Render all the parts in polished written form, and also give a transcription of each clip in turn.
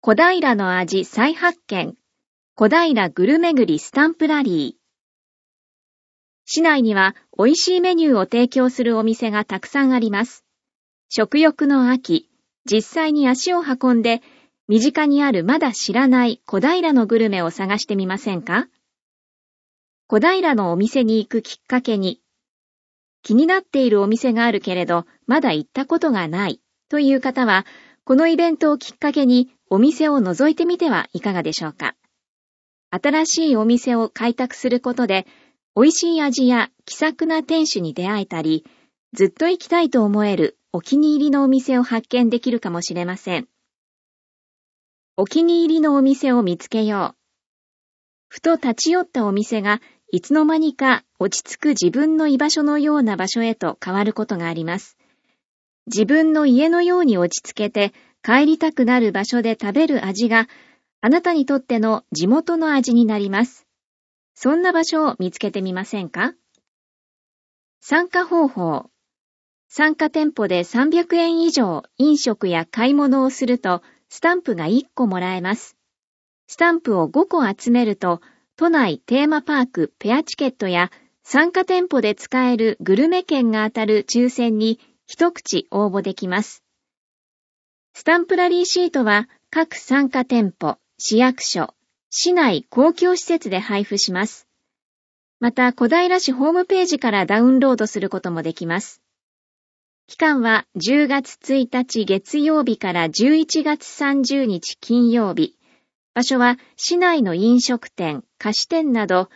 小平の味再発見。小平ぐるめぐりスタンプラリー。市内には美味しいメニューを提供するお店がたくさんあります。食欲の秋、実際に足を運んで、身近にあるまだ知らない小平のグルメを探してみませんか？小平のお店に行くきっかけに、気になっているお店があるけれど、まだ行ったことがないという方は、このイベントをきっかけにお店を覗いてみてはいかがでしょうか。新しいお店を開拓することで、美味しい味や気さくな店主に出会えたり、ずっと行きたいと思えるお気に入りのお店を発見できるかもしれません。お気に入りのお店を見つけよう。ふと立ち寄ったお店がいつの間にか落ち着く自分の居場所のような場所へと変わることがあります。自分の家のように落ち着けて帰りたくなる場所で食べる味があなたにとっての地元の味になります。そんな場所を見つけてみませんか？参加方法。参加店舗で300円以上飲食や買い物をするとスタンプが1個もらえます。スタンプを5個集めると都内テーマパークペアチケットや参加店舗で使えるグルメ券が当たる抽選に一口応募できます。スタンプラリーシートは各参加店舗、市役所、市内公共施設で配布します。また、小平市ホームページからダウンロードすることもできます。期間は10月1日月曜日から11月30日金曜日。場所は市内の飲食店、菓子店など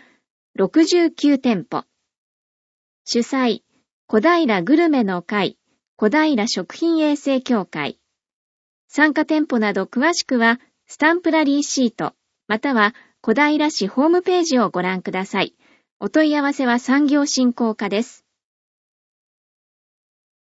69店舗。主催、小平グルメの会、小平食品衛生協会。参加店舗など詳しくはスタンプラリーシート、または小平市ホームページをご覧ください。お問い合わせは産業振興課です。